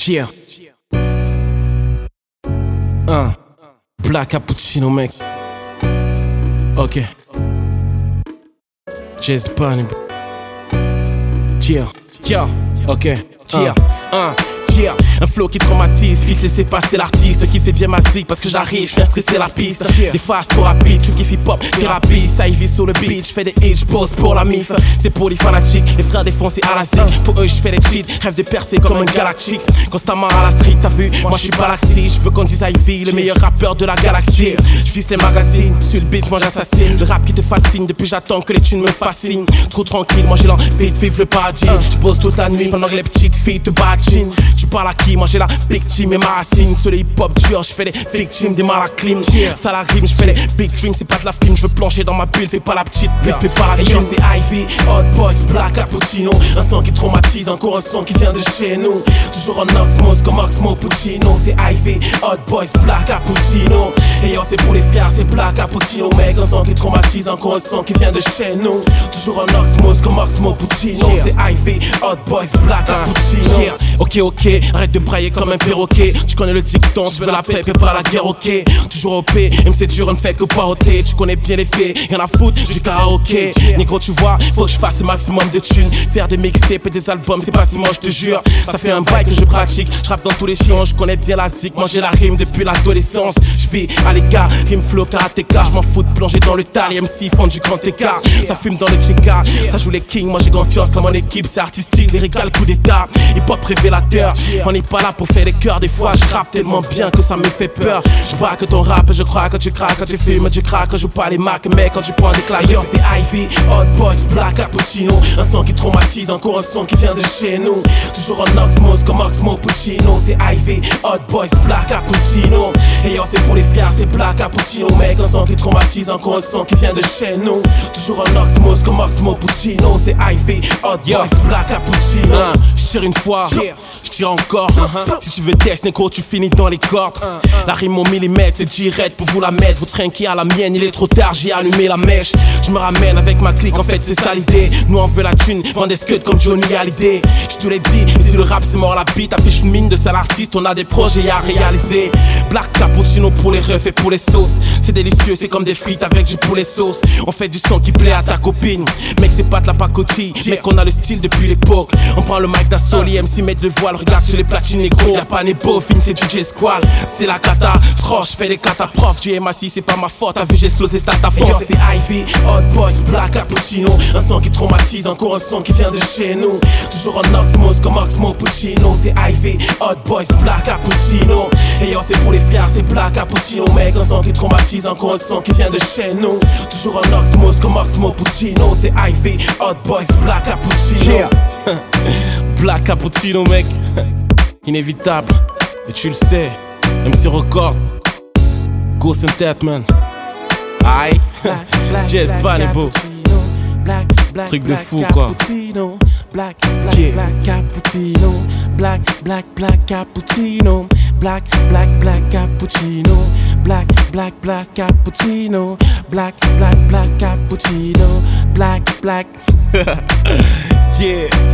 Yeah. Black cappuccino, mec. Ok. Jazz Bunny. Yeah. Yeah. Ok. Yeah. Yeah. Un flow qui traumatise, vite laisser passer l'artiste qui fait bien ma zig parce que j'arrive, je viens stresser la piste. Des fois trop rapide, je kiffe hip-hop, thérapie, ça y vit sur le beat, je fais des hits, je pose pour la mif. C'est pour les fanatiques, les frères défoncés à la zig. Pour eux je fais des cheats, rêve de percer comme un galactique. Constamment à la street, t'as vu, moi je suis pas laxi. Je veux qu'on dise Ivy, le meilleur rappeur de la galaxie. Je vise les magazines, sur le beat moi j'assassine. Le rap qui te fascine, depuis j'attends que les tunes me fascinent. Trop tranquille, moi j'ai l'envie de vivre le paradis. Je pose toute la nuit pendant que les petites filles te badinent. Tu parles à qui, moi j'ai la big team et ma racine. Sur les hip-hop durs, je fais des victimes, des mal à clim. Ça la rime, je fais des big dreams, c'est pas de la film. Je veux plancher dans ma bulle, fais pas la petite pute, fais pas la dream. C'est Ivy, Hot Boys, Black Cappuccino. Un son qui traumatise, encore un son qui vient de chez nous. Toujours en osmose comme Oxmo Puccino. C'est Ivy, Hot Boys, Black Cappuccino. Et yo c'est pour les frères, c'est Black Cappuccino. Mec, un son qui traumatise, encore un son qui vient de chez nous. Toujours en osmose comme Oxmo Puccino. C'est Ivy, Hot Boys, Black Cappuccino. Ok, arrête de brailler comme un perroquet. Tu connais le dicton, tu veux la paix, prépare la guerre, ok. Toujours OP, même c'est dur, on ne fait que paroter. Tu connais bien les faits, y'en a foutre du karaoké. Négro, tu vois, faut que je fasse le maximum de thunes. Faire des mixtapes et des albums, c'est pas si moche, je te jure. Ça fait un bail que je pratique, je rappe dans tous les chiens. Je connais bien la zik, moi j'ai la rime depuis l'adolescence. Je vis à l'écart, rime flow, karatéka. Je m'en fous de plonger dans le tas, les MC font du grand écart. Ça fume dans le tcheka, ça joue les kings. Moi j'ai confiance dans mon équipe, c'est artistique, lyrical, coup d'état. Hip-hop révélateur, on n'est pas là pour faire des cœurs. Des fois je rappe tellement bien que ça me fait peur. Je vois que ton rap, je crois que tu craques. Quand tu fumes, tu craques, joue pas les marques. Mais quand tu prends des claques, yo c'est Ivy, Hot Boys, Black Cappuccino. Un son qui traumatise, encore un son qui vient de chez nous. Toujours en osmose comme Oxmo Puccino. C'est Ivy, Hot Boys, Black Cappuccino. Et yo c'est pour les frères, c'est Black Cappuccino. Mec, un son qui traumatise, encore un son qui vient de chez nous. Toujours en osmose comme Oxmo Puccino. C'est Ivy, Hot Boys, Black Cappuccino. Je tire une fois, je tire encore. Si tu veux test, négro, tu finis dans les cordes. La rime au millimètre, c'est direct pour vous la mettre. Vous trinquez à la mienne, il est trop tard, j'ai allumé la mèche. Je me ramène avec ma clique, en fait c'est ça l'idée. Nous on veut la thune, vend des scuds comme Johnny Hallyday. Je te l'ai dit, si le rap c'est mort la bite, affiche une mine de sale artiste, on a des projets à réaliser. Black Cappuccino pour les refs et pour les sauces. C'est délicieux, c'est comme des frites avec du poulet sauce. On fait du son qui plaît à ta copine. Mec c'est pas de la pacotille, mec on a le style depuis l'époque. On prend le mic d'assaut, les MC mettent le voile. Regarde sur les platines négro, y'a pas né bofine, c'est DJ Squall. C'est la cata, je fais des cataprophes. Du MAC c'est pas ma faute, t'as vu j'ai explosé stat à force. C'est Ivy, Hot Boys, Black Cappuccino. Un son qui traumatise, encore un son qui vient de chez nous. Toujours en osmose comme Oxmo Puccino. C'est Ivy, Hot Boys, Black Cappuccino. Et yo c'est pour les frères, c'est Black Cappuccino. Mec, un son qui traumatise, encore un son qui vient de chez nous. Toujours en osmose comme Oxmo Puccino. C'est Ivy, Hot Boys, Black Cappuccino. Black Cappuccino, mec. Inévitable, et tu le sais. MC Record, Ghost and Death, man. Aïe, Jazz Bunny, beau. Truc de fou, quoi. Black cappuccino, black cappuccino, black cappuccino, black cappuccino, black cappuccino, black. Yeah.